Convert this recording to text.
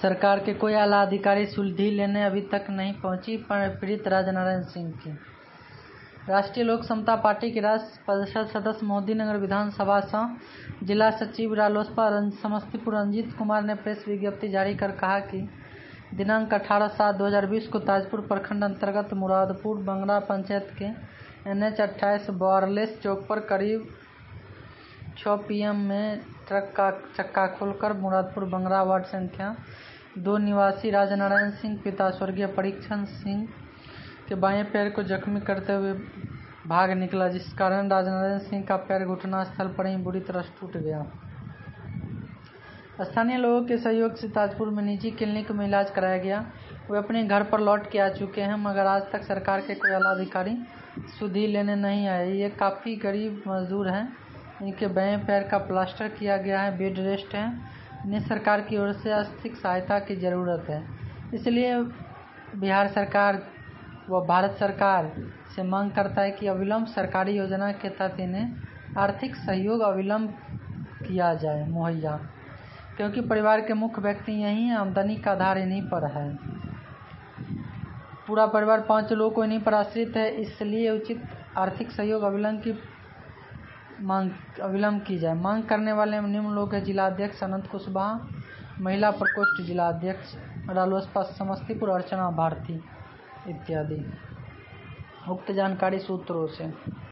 सरकार के कोई आला अधिकारी सुधि लेने अभी तक नहीं पहुंची पीड़ित राजनारायण सिंह की। राष्ट्रीय लोक समता पार्टी के राज्य परिषद सदस्य मोदीनगर विधानसभा से जिला सचिव रालोसपा समस्तीपुर रंजीत कुमार ने प्रेस विज्ञप्ति जारी कर कहा कि दिनांक 18/7/2020 को ताजपुर प्रखंड अंतर्गत मुरादपुर बंगरा पंचायत के NH 28 वायरलेस चौक पर करीब 6 PM में ट्रक का चक्का खोलकर मुरादपुर बंगरा वार्ड संख्या 2 निवासी राजनारायण सिंह पिता स्वर्गीय परीक्षण सिंह के बाएं पैर को जख्मी करते हुए भाग निकला, जिस कारण राजनारायण सिंह का पैर घटनास्थल पर ही बुरी तरह टूट गया। स्थानीय लोगों के सहयोग से ताजपुर में निजी क्लिनिक में इलाज कराया गया। वे अपने घर पर लौट के आ चुके हैं, मगर आज तक सरकार के कोई आला अधिकारी सुधि लेने नहीं आए। ये काफ़ी गरीब मजदूर हैं, इनके बाएं पैर का प्लास्टर किया गया है, बेड रेस्ट है। इन्हें सरकार की ओर से आर्थिक सहायता की ज़रूरत है। इसलिए बिहार सरकार व भारत सरकार से मांग करता है कि अविलंब सरकारी योजना के तहत इन्हें आर्थिक सहयोग अविलंब किया जाए मुहैया, क्योंकि परिवार के मुख्य व्यक्ति यही हैं, आमदनी का आधार इन्हीं पर है। पूरा परिवार 5 लोगों को इन्हीं पर आश्रित है, इसलिए उचित आर्थिक सहयोग अविलंब की जाए। मांग करने वाले निम्न लोग हैं: जिला अध्यक्ष अनंत कुशवाहा, महिला प्रकोष्ठ जिला अध्यक्ष रालोसपा समस्तीपुर अर्चना भारती इत्यादि। उक्त जानकारी सूत्रों से।